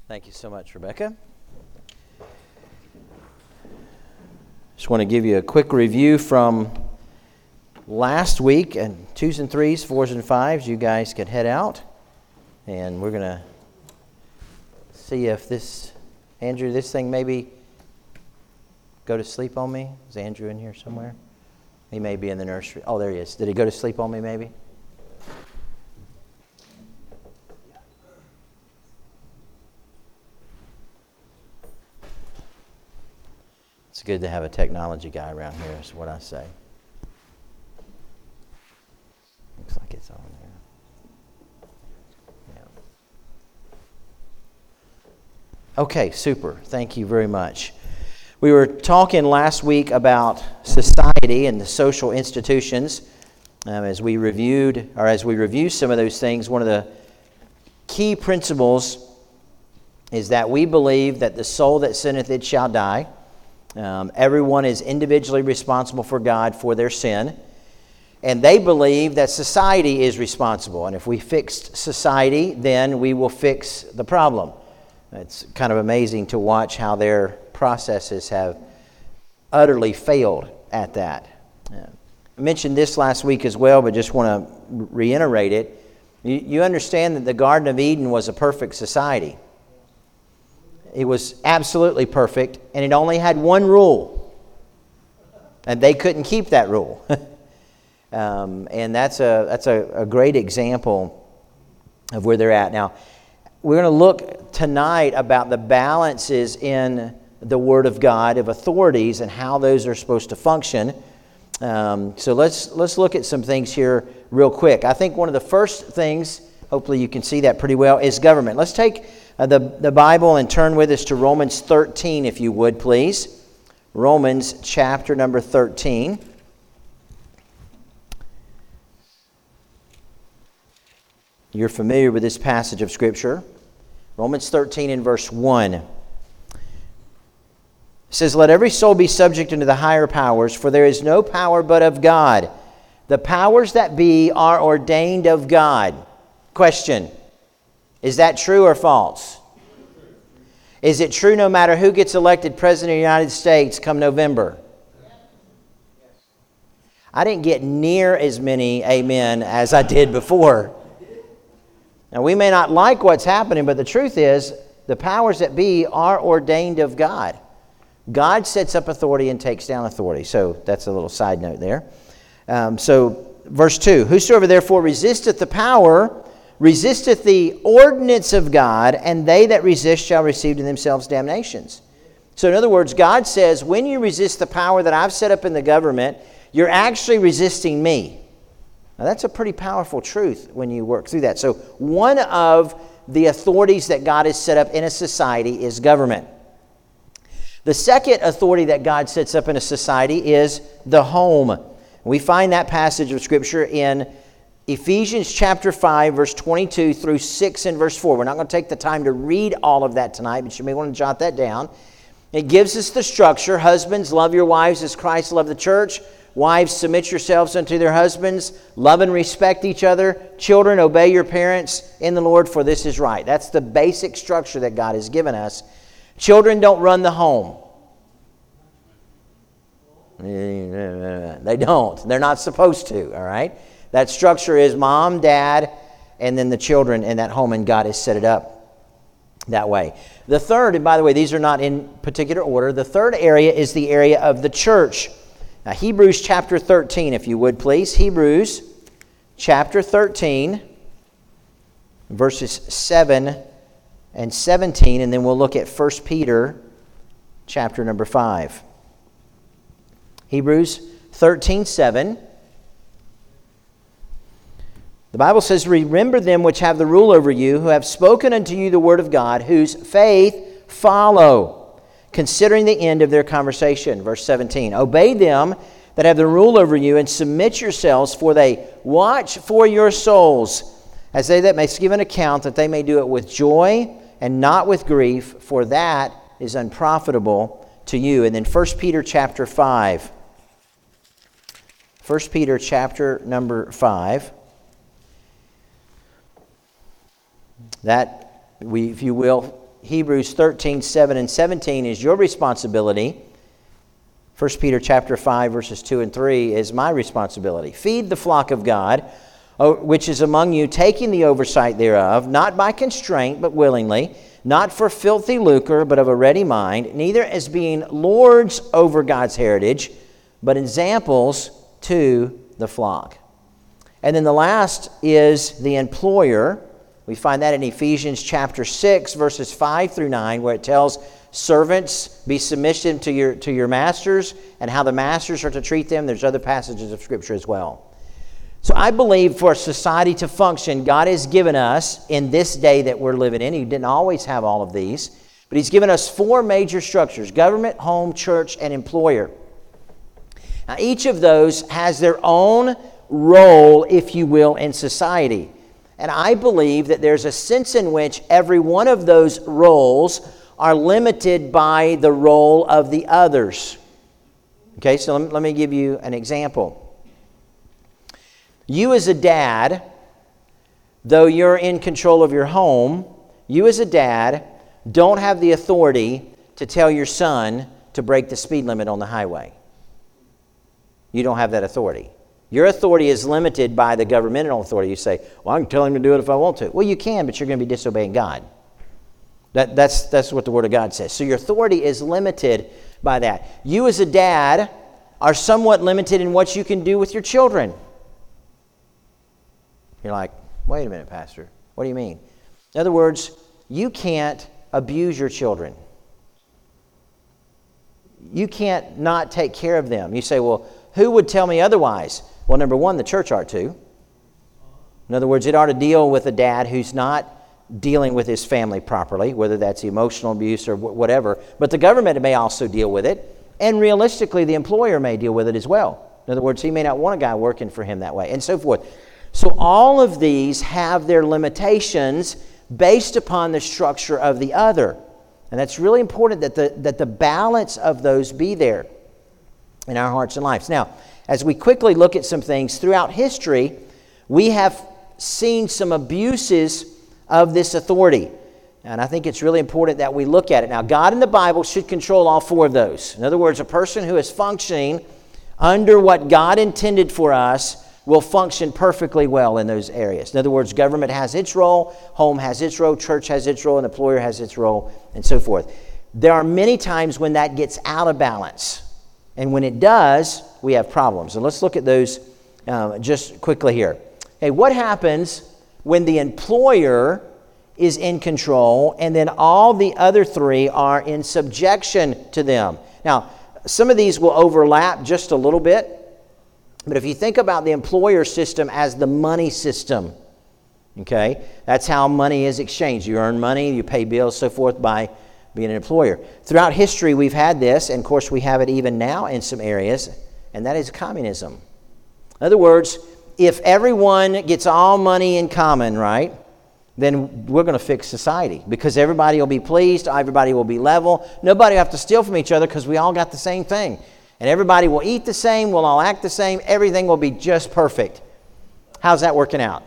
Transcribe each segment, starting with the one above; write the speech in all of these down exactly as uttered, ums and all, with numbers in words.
Thank you so much, Rebecca. Just want to give you a quick review from last week, and twos and threes, fours and fives. You guys could head out, and we're going to see if this, Andrew, this thing maybe go to sleep on me. Is Andrew in here somewhere? He may be in the nursery. Oh, there he is. Did he go to sleep on me maybe? It's good to have a technology guy around here, is what I say. Looks like it's on there. Yeah. Okay, super. Thank you very much. We were talking last week about society and the social institutions. Um, as we reviewed, or as we review some of those things, one of the key principles is that we believe that the soul that sinneth, it shall die. Um, everyone is individually responsible for God for their sin. And they believe that society is responsible. And if we fix society, then we will fix the problem. It's kind of amazing to watch how their processes have utterly failed at that. Uh, I mentioned this last week as well, but just want to reiterate it. You, you understand that the Garden of Eden was a perfect society. It was absolutely perfect, and it only had one rule. And they couldn't keep that rule. um, and that's a that's a, a great example of where they're at. Now, we're going to look tonight about the balances in the Word of God of authorities and how those are supposed to function. Um, so let's let's look at some things here real quick. I think one of the first things, hopefully you can see that pretty well, is government. Let's take Uh, the, the Bible and turn with us to Romans thirteen, if you would, please. Romans chapter number thirteen. You're familiar with this passage of Scripture. Romans thirteen and verse one. It says, "Let every soul be subject unto the higher powers, for there is no power but of God. The powers that be are ordained of God." Question. Is that true or false? Is it true no matter who gets elected President of the United States come November? I didn't get near as many amen as I did before. Now, we may not like what's happening, but the truth is the powers that be are ordained of God. God sets up authority and takes down authority. So that's a little side note there. Um, so verse two, "Whosoever therefore resisteth the power resisteth the ordinance of God, and they that resist shall receive to themselves damnations." So in other words, God says, when you resist the power that I've set up in the government, you're actually resisting me. Now that's a pretty powerful truth when you work through that. So one of the authorities that God has set up in a society is government. The second authority that God sets up in a society is the home. We find that passage of Scripture in Ephesians chapter five, verse twenty-two through six and verse four. We're not going to take the time to read all of that tonight, but you may want to jot that down. It gives us the structure. Husbands, love your wives as Christ loved the church. Wives, submit yourselves unto their husbands. Love and respect each other. Children, obey your parents in the Lord, for this is right. That's the basic structure that God has given us. Children don't run the home. They don't. They're not supposed to, all right? That structure is mom, dad, and then the children in that home, and God has set it up that way. The third, and by the way, these are not in particular order, the third area is the area of the church. Now, Hebrews chapter thirteen, if you would, please. Hebrews chapter thirteen, verses seven and seventeen, and then we'll look at First Peter chapter number five. Hebrews thirteen, seven. The Bible says, "Remember them which have the rule over you, who have spoken unto you the word of God, whose faith follow, considering the end of their conversation." Verse seventeen, "Obey them that have the rule over you, and submit yourselves, for they watch for your souls, as they that may give an account, that they may do it with joy and not with grief, for that is unprofitable to you." And then First Peter chapter five. First Peter chapter number five. That, we, if you will, Hebrews thirteen, seven and seventeen is your responsibility. First Peter chapter five, verses two and three is my responsibility. Feed the flock of God, which is among you, taking the oversight thereof, not by constraint, but willingly, not for filthy lucre, but of a ready mind, neither as being lords over God's heritage, but examples to the flock. And then the last is the employer. We find that in Ephesians chapter six, verses five through nine, where it tells servants, be submissive to your, to your masters, and how the masters are to treat them. There's other passages of Scripture as well. So I believe for society to function, God has given us, in this day that we're living in, He didn't always have all of these, but He's given us four major structures: government, home, church, and employer. Now, each of those has their own role, if you will, in society. And I believe that there's a sense in which every one of those roles are limited by the role of the others. Okay, so let me, let me give you an example. You as a dad, though you're in control of your home, you as a dad don't have the authority to tell your son to break the speed limit on the highway. You don't have that authority. Your authority is limited by the governmental authority. You say, well, I can tell him to do it if I want to. Well, you can, but you're going to be disobeying God. That, that's, that's what the Word of God says. So your authority is limited by that. You as a dad are somewhat limited in what you can do with your children. You're like, wait a minute, Pastor. What do you mean? In other words, you can't abuse your children. You can't not take care of them. You say, well, who would tell me otherwise? Well, number one, the church ought to. In other words, it ought to deal with a dad who's not dealing with his family properly, whether that's emotional abuse or whatever. But the government may also deal with it. And realistically, the employer may deal with it as well. In other words, he may not want a guy working for him that way, and so forth. So all of these have their limitations based upon the structure of the other. And that's really important that the, that the balance of those be there in our hearts and lives. Now, as we quickly look at some things throughout history, we have seen some abuses of this authority. And I think it's really important that we look at it. Now, God in the Bible should control all four of those. In other words, a person who is functioning under what God intended for us will function perfectly well in those areas. In other words, government has its role, home has its role, church has its role, and employer has its role, and so forth. There are many times when that gets out of balance. And when it does, we have problems. And let's look at those uh, just quickly here. Hey, what happens when the employer is in control and then all the other three are in subjection to them? Now, some of these will overlap just a little bit. But if you think about the employer system as the money system, okay, that's how money is exchanged. You earn money, you pay bills, so forth, by being an employer. Throughout history, we've had this, and of course we have it even now in some areas, and that is communism. In other words, if everyone gets all money in common, right, then we're going to fix society because everybody will be pleased, everybody will be level, nobody will have to steal from each other because we all got the same thing. And everybody will eat the same, we'll all act the same, everything will be just perfect. How's that working out?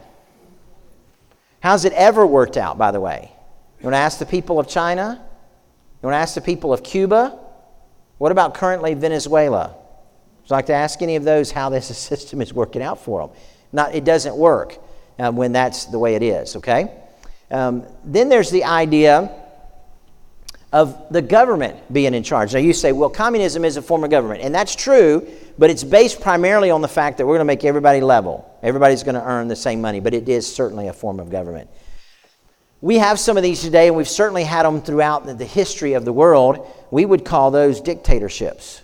How's it ever worked out, by the way? You want to ask the people of China? You want to ask the people of Cuba? What about currently Venezuela? Would you like to ask any of those how this system is working out for them? Not, it doesn't work um, when that's the way it is, okay? Um, then there's the idea of the government being in charge. Now you say, well, communism is a form of government. And that's true, but it's based primarily on the fact that we're going to make everybody level. Everybody's going to earn the same money, but it is certainly a form of government. We have some of these today, and we've certainly had them throughout the, the history of the world. We would call those dictatorships.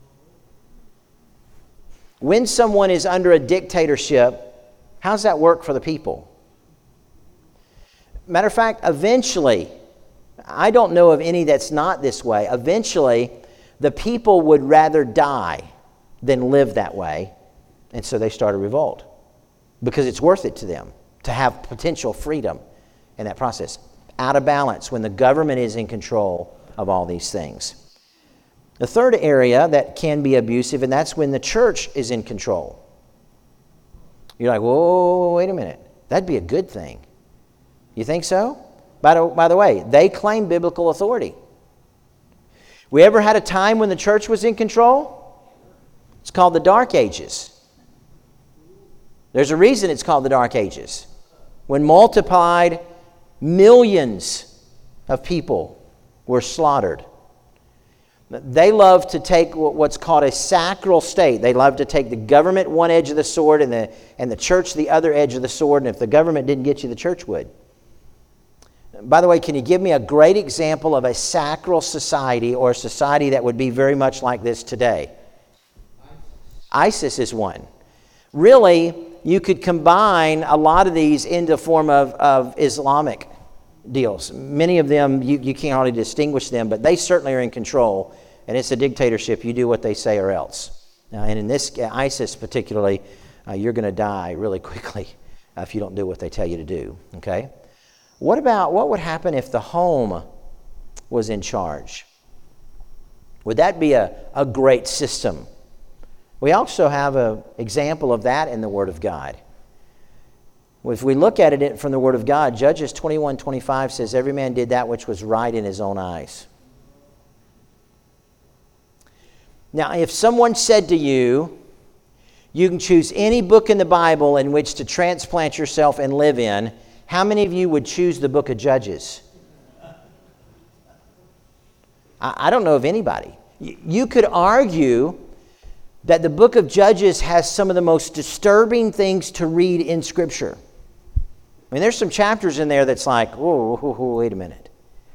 When someone is under a dictatorship, how does that work for the people? Matter of fact, eventually, I don't know of any that's not this way. Eventually, the people would rather die than live that way. And so they start a revolt because it's worth it to them to have potential freedom in that process. Out of balance when the government is in control of all these things. The third area that can be abusive, and that's when the church is in control. You're like, whoa, wait a minute. That'd be a good thing. You think so? By the, by the way, they claim biblical authority. We ever had a time when the church was in control? It's called the Dark Ages. There's a reason it's called the Dark Ages. When multiplied, millions of people were slaughtered. They love to take what's called a sacral state. They love to take the government one edge of the sword and the, and the church the other edge of the sword. And if the government didn't get you, the church would. By the way, can you give me a great example of a sacral society or a society that would be very much like this today? ISIS is one. Really, you could combine a lot of these into a form of, of Islamic deals. Many of them, you, you can't hardly distinguish them, but they certainly are in control, and it's a dictatorship. You do what they say or else. Uh, and in this, uh, ISIS particularly, uh, you're going to die really quickly uh, if you don't do what they tell you to do, okay? What about, what would happen if the home was in charge? Would that be a, a great system? We also have an example of that in the Word of God. If we look at it from the Word of God, Judges twenty-one twenty-five says, every man did that which was right in his own eyes. Now, if someone said to you, you can choose any book in the Bible in which to transplant yourself and live in, how many of you would choose the book of Judges? I, I don't know of anybody. You, you could argue that the book of Judges has some of the most disturbing things to read in Scripture. I mean, there's some chapters in there that's like, whoa, whoa, whoa, wait a minute.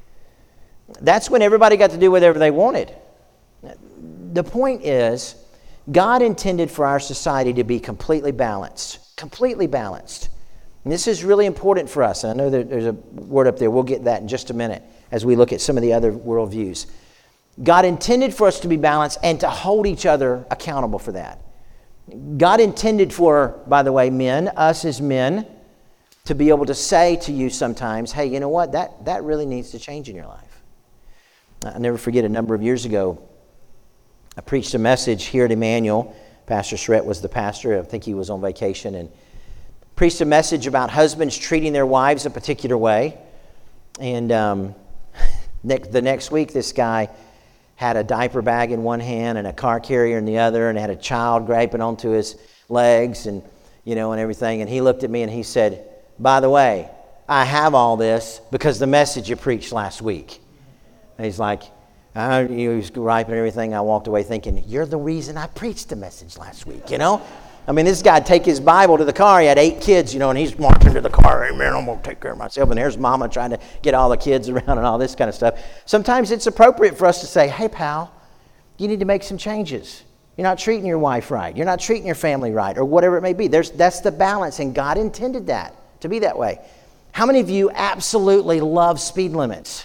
That's when everybody got to do whatever they wanted. The point is, God intended for our society to be completely balanced. Completely balanced. And this is really important for us. And I know that there's a word up there. We'll get that in just a minute as we look at some of the other worldviews. God intended for us to be balanced and to hold each other accountable for that. God intended for, by the way, men, us as men, to be able to say to you sometimes, hey, you know what, that, that really needs to change in your life. I'll never forget a number of years ago, I preached a message here at Emmanuel. Pastor Shrett was the pastor. I think he was on vacation, and preached a message about husbands treating their wives a particular way. And um, the next week, this guy had a diaper bag in one hand and a car carrier in the other, and had a child griping onto his legs and, you know, and everything. And he looked at me and he said, by the way, I have all this because the message you preached last week. And he's like, I, you know, he was griping and everything. I walked away thinking, you're the reason I preached the message last week, you know? I mean, this guy take his Bible to the car. He had eight kids, you know, and he's marching to the car. Hey, man, I'm going to take care of myself. And there's mama trying to get all the kids around and all this kind of stuff. Sometimes it's appropriate for us to say, hey, pal, you need to make some changes. You're not treating your wife right. You're not treating your family right, or whatever it may be. There's, that's the balance, and God intended that to be that way. How many of you absolutely love speed limits?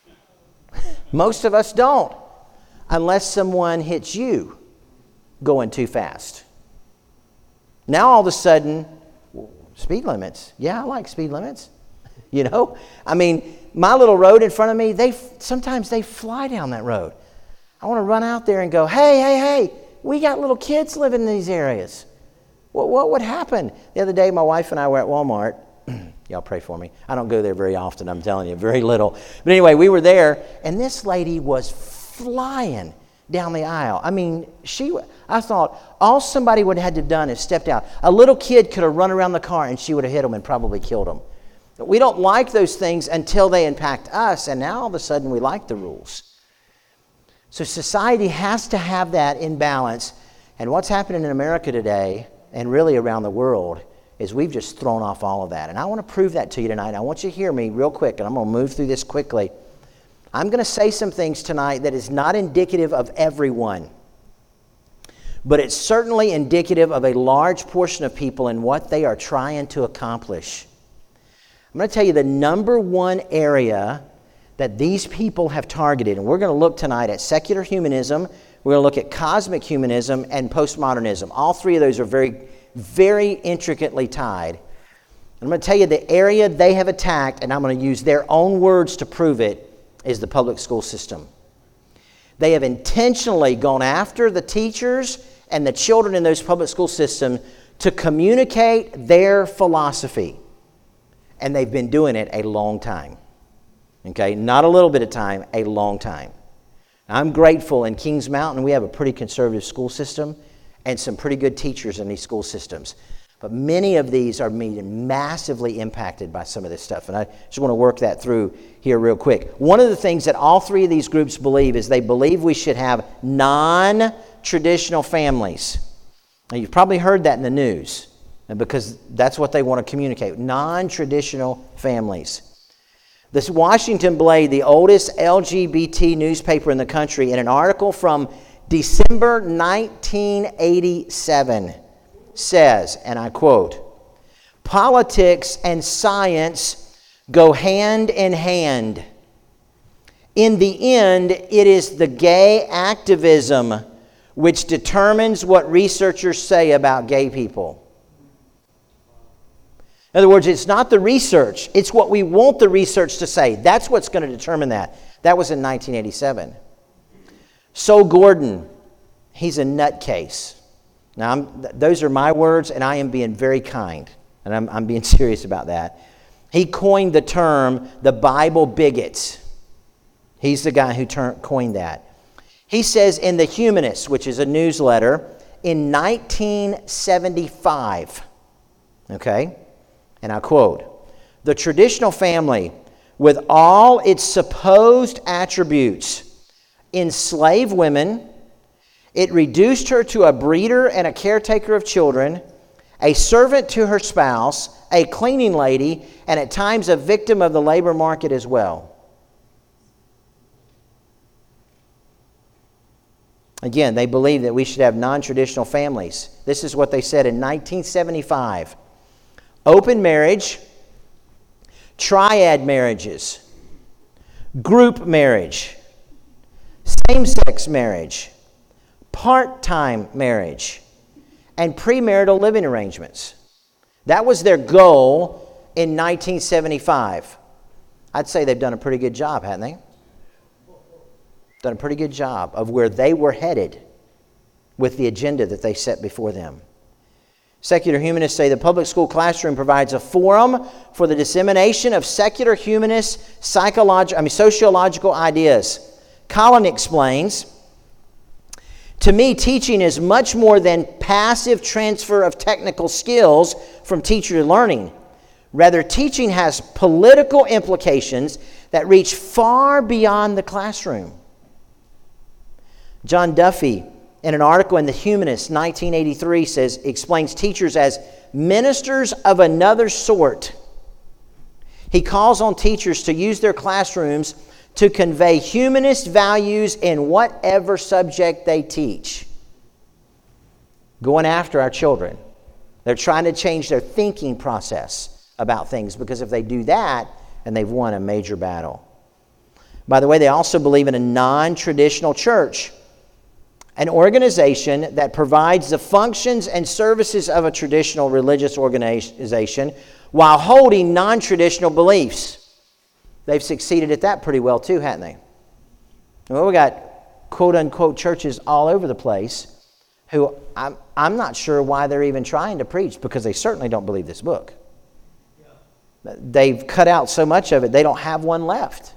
Most of us don't, unless someone hits you going too fast. Now all of a sudden, speed limits. Yeah, I like speed limits. You know? I mean, my little road in front of me, they sometimes they fly down that road. I want to run out there and go, hey, hey, hey, we got little kids living in these areas. What, what would happen? The other day, my wife and I were at Walmart. Y'all pray for me. I don't go there very often, I'm telling you, very little. But anyway, we were there, and this lady was flying down the aisle. I mean, she. I thought all somebody would have had to have done is stepped out. A little kid could have run around the car, and she would have hit him and probably killed him. But we don't like those things until they impact us, and now all of a sudden we like the rules. So society has to have that in balance. And what's happening in America today, and really around the world, is we've just thrown off all of that. And I want to prove that to you tonight. I want you to hear me real quick, and I'm going to move through this quickly. I'm going to say some things tonight that is not indicative of everyone, but it's certainly indicative of a large portion of people and what they are trying to accomplish. I'm going to tell you the number one area that these people have targeted, and we're going to look tonight at secular humanism, we're going to look at cosmic humanism, and postmodernism. All three of those are very, very intricately tied. I'm going to tell you the area they have attacked, and I'm going to use their own words to prove it, is the public school system. They have intentionally gone after the teachers and the children in those public school systems to communicate their philosophy. And they've been doing it a long time. Okay, not a little bit of time, a long time. I'm grateful in Kings Mountain we have a pretty conservative school system and some pretty good teachers in these school systems. But many of these are being massively impacted by some of this stuff. And I just want to work that through here real quick. One of the things that all three of these groups believe is they believe we should have non-traditional families. Now, you've probably heard that in the news because that's what they want to communicate, non-traditional families. The Washington Blade, the oldest L G B T newspaper in the country, in an article from December nineteen eighty-seven, says, and I quote, "Politics and science go hand in hand. In the end, it is the gay activism which determines what researchers say about gay people." In other words, it's not the research, it's what we want the research to say. That's what's going to determine that. That was in nineteen eighty-seven. So Gordon, he's a nutcase. Now, I'm, th- those are my words, and I am being very kind, and I'm, I'm being serious about that. He coined the term the Bible bigots. He's the guy who ter- coined that. He says in The Humanist, which is a newsletter, in nineteen seventy-five, okay, and I quote, "The traditional family, with all its supposed attributes, enslaved women. It reduced her to a breeder and a caretaker of children, a servant to her spouse, a cleaning lady, and at times a victim of the labor market as well." Again, they believe that we should have non-traditional families. This is what they said in nineteen seventy-five. Open marriage, triad marriages, group marriage, same-sex marriage, part-time marriage, and premarital living arrangements. That was their goal in nineteen seventy-five. I'd say they've done a pretty good job, haven't they? Done a pretty good job of where they were headed with the agenda that they set before them. Secular humanists say the public school classroom provides a forum for the dissemination of secular humanist psychological, I mean, sociological ideas. Collin explains, "To me, teaching is much more than passive transfer of technical skills from teacher to learning. Rather, teaching has political implications that reach far beyond the classroom." John Duffy, in an article in The Humanist, nineteen eighty-three, says, explains teachers as ministers of another sort. He calls on teachers to use their classrooms to convey humanist values in whatever subject they teach. Going after our children. They're trying to change their thinking process about things, because if they do that, then they've won a major battle. By the way, they also believe in a non-traditional church, an organization that provides the functions and services of a traditional religious organization while holding non-traditional beliefs. They've succeeded at that pretty well too, haven't they? Well, we got quote-unquote churches all over the place who I'm, I'm not sure why they're even trying to preach, because they certainly don't believe this book. Yeah. They've cut out so much of it, they don't have one left.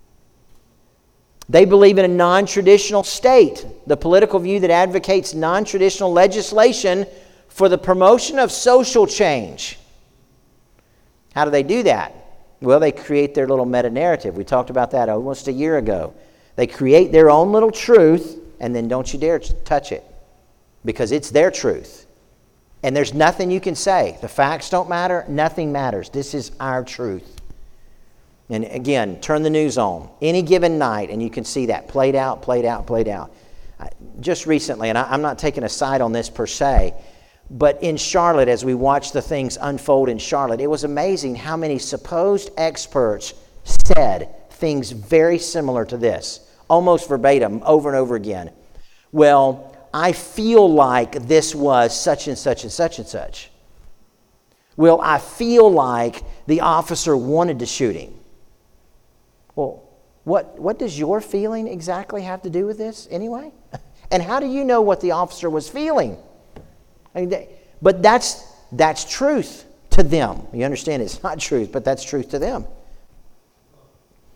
They believe in a non-traditional state, the political view that advocates non-traditional legislation for the promotion of social change. How do they do that? Well, they create their little meta-narrative. We talked about that almost a year ago. They create their own little truth, and then don't you dare touch it, because it's their truth. And there's nothing you can say. The facts don't matter. Nothing matters. This is our truth. And again, turn the news on any given night, and you can see that played out, played out, played out. Just recently, and I'm not taking a side on this per se, but in Charlotte, as we watched the things unfold in Charlotte, it was amazing how many supposed experts said things very similar to this, almost verbatim, over and over again. Well, I feel like this was such and such and such and such. Well, I feel like the officer wanted to shoot him. Well, what, what does your feeling exactly have to do with this anyway? And how do you know what the officer was feeling? I mean, they, but that's that's truth to them. You understand, it's not truth, but that's truth to them.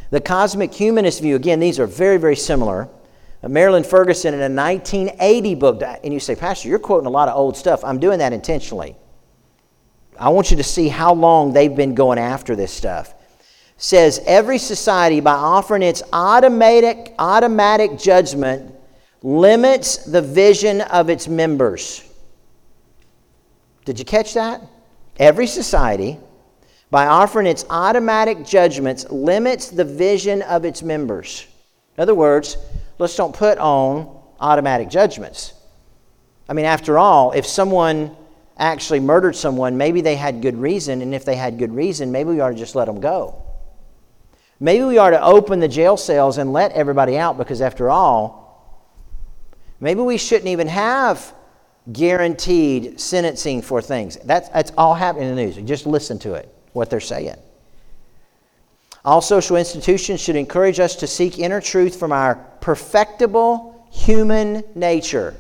The cosmic humanist view, again, these are very, very similar. Marilyn Ferguson in a nineteen eighty book, and you say, Pastor, you're quoting a lot of old stuff. I'm doing that intentionally. I want you to see how long they've been going after this stuff. Says every society, by offering its automatic, automatic judgment, limits the vision of its members. Did you catch that? Every society, by offering its automatic judgments, limits the vision of its members. In other words, let's don't put on automatic judgments. I mean, after all, if someone actually murdered someone, maybe they had good reason, and if they had good reason, maybe we ought to just let them go. Maybe we ought to open the jail cells and let everybody out, because after all, maybe we shouldn't even have guaranteed sentencing for things. That's, that's all happening in the news. Just listen to it, what they're saying. All social institutions should encourage us to seek inner truth from our perfectible human nature.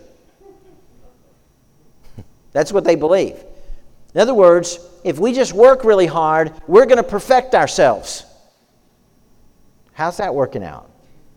That's what they believe. In other words, if we just work really hard, we're going to perfect ourselves. How's that working out?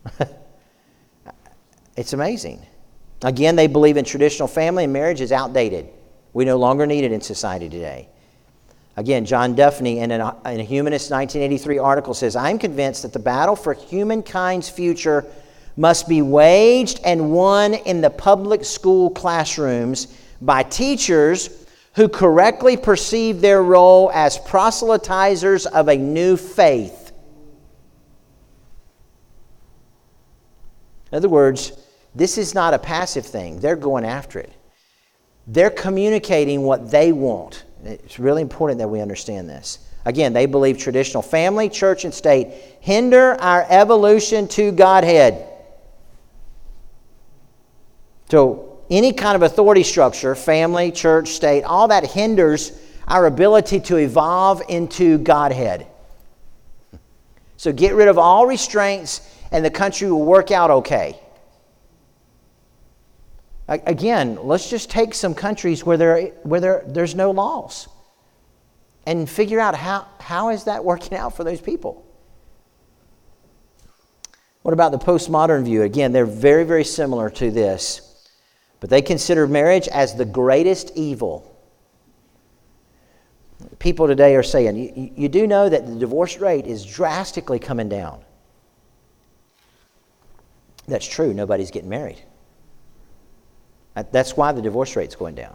It's amazing. Again, they believe in traditional family and marriage is outdated. We no longer need it in society today. Again, John Duffney in, an, in a Humanist nineteen eighty-three article says, I'm convinced that the battle for humankind's future must be waged and won in the public school classrooms by teachers who correctly perceive their role as proselytizers of a new faith. In other words, this is not a passive thing. They're going after it. They're communicating what they want. It's really important that we understand this. Again, they believe traditional family, church, and state hinder our evolution to Godhead. So any kind of authority structure, family, church, state, all that hinders our ability to evolve into Godhead. So get rid of all restraints and the country will work out okay. Again, let's just take some countries where there where there there's no laws and figure out how, how is that working out for those people. What about the postmodern view? Again, they're very, very similar to this, but they consider marriage as the greatest evil. People today are saying, you, you do know that the divorce rate is drastically coming down. That's true. Nobody's getting married. That's why the divorce rate's going down.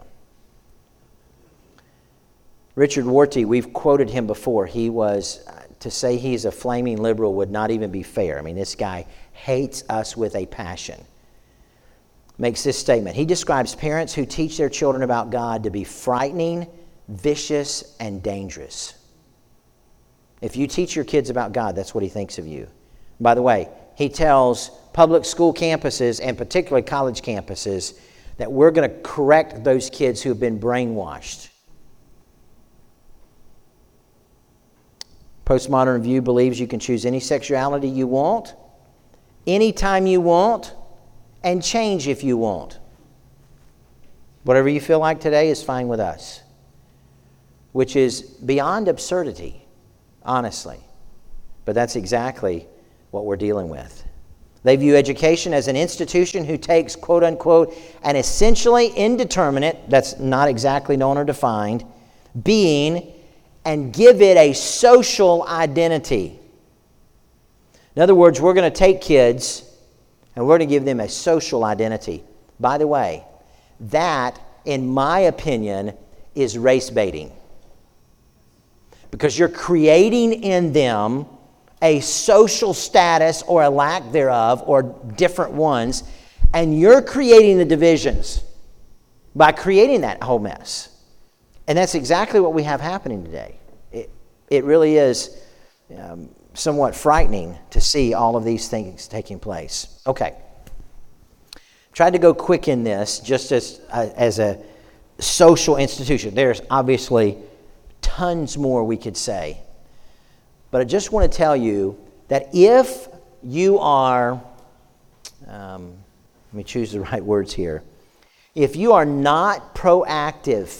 Richard Rorty, we've quoted him before. He was, to say he's a flaming liberal would not even be fair. I mean, this guy hates us with a passion. Makes this statement. He describes parents who teach their children about God to be frightening, vicious, and dangerous. If you teach your kids about God, that's what he thinks of you. By the way, he tells public school campuses, and particularly college campuses, that we're going to correct those kids who have been brainwashed. Postmodern view believes you can choose any sexuality you want, anytime you want, and change if you want. Whatever you feel like today is fine with us, which is beyond absurdity, honestly. But that's exactly what we're dealing with. They view education as an institution who takes, quote unquote, an essentially indeterminate, that's not exactly known or defined, being and give it a social identity. In other words, we're going to take kids and we're going to give them a social identity. By the way, that, in my opinion, is race baiting. Because you're creating in them a social status or a lack thereof, or different ones, and you're creating the divisions by creating that whole mess. And that's exactly what we have happening today. It, it really is um, somewhat frightening to see all of these things taking place. Okay. Tried to go quick in this just as, uh, as a social institution. There's obviously tons more we could say. But I just want to tell you that if you are, um, let me choose the right words here. If you are not proactive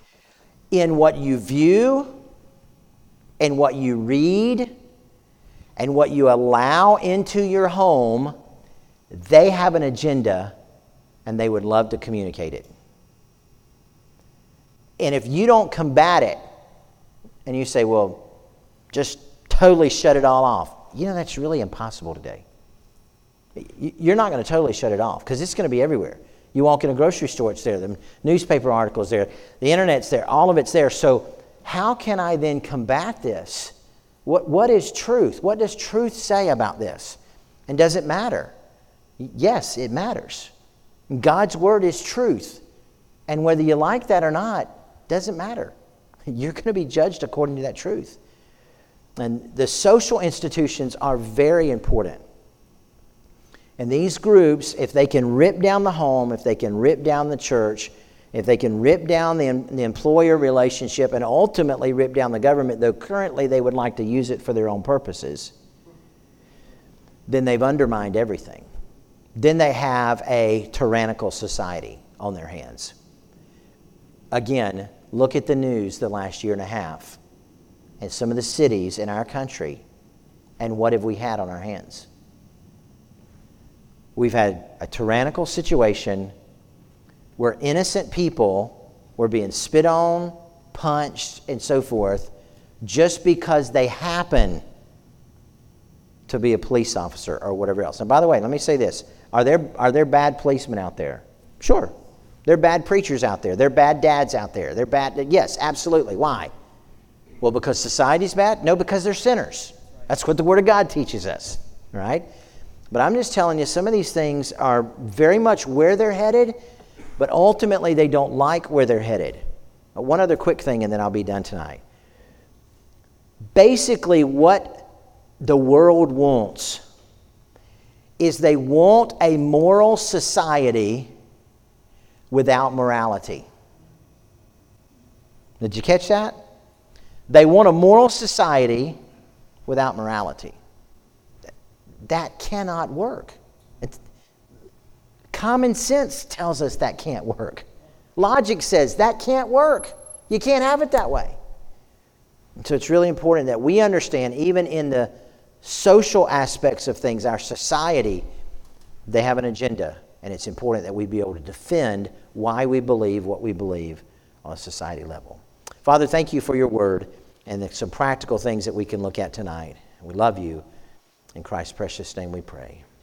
in what you view and what you read and what you allow into your home, they have an agenda and they would love to communicate it. And if you don't combat it, and you say, well, just totally shut it all off, you know, that's really impossible today. You're not going to totally shut it off because it's going to be everywhere. You walk in a grocery store, it's there. The newspaper articles there. The internet's there. All of it's there. So how can I then combat this? What What is truth? What does truth say about this? And does it matter? Yes, it matters. God's word is truth. And whether you like that or not, doesn't matter. You're going to be judged according to that truth. And the social institutions are very important. And these groups, if they can rip down the home, if they can rip down the church, if they can rip down the, the employer relationship and ultimately rip down the government, though currently they would like to use it for their own purposes, then they've undermined everything. Then they have a tyrannical society on their hands. Again, look at the news the last year and a half and some of the cities in our country, and what have we had on our hands? We've had a tyrannical situation where innocent people were being spit on, punched, and so forth just because they happen to be a police officer or whatever else. And by the way, let me say this. Are there, are there bad policemen out there? Sure. There are bad preachers out there. There are bad dads out there. They're bad. Yes, absolutely. Why? Well, because society's bad? No, because they're sinners. That's what the Word of God teaches us, right? But I'm just telling you, some of these things are very much where they're headed, but ultimately they don't like where they're headed. One other quick thing, and then I'll be done tonight. Basically, what the world wants is they want a moral society without morality. Did you catch that? They want a moral society without morality. That cannot work. It's, common sense tells us that can't work. Logic says that can't work. You can't have it that way. And so it's really important that we understand, even in the social aspects of things, our society, they have an agenda. And it's important that we be able to defend why we believe what we believe on a society level. Father, thank you for your word and some practical things that we can look at tonight. We love you. In Christ's precious name we pray.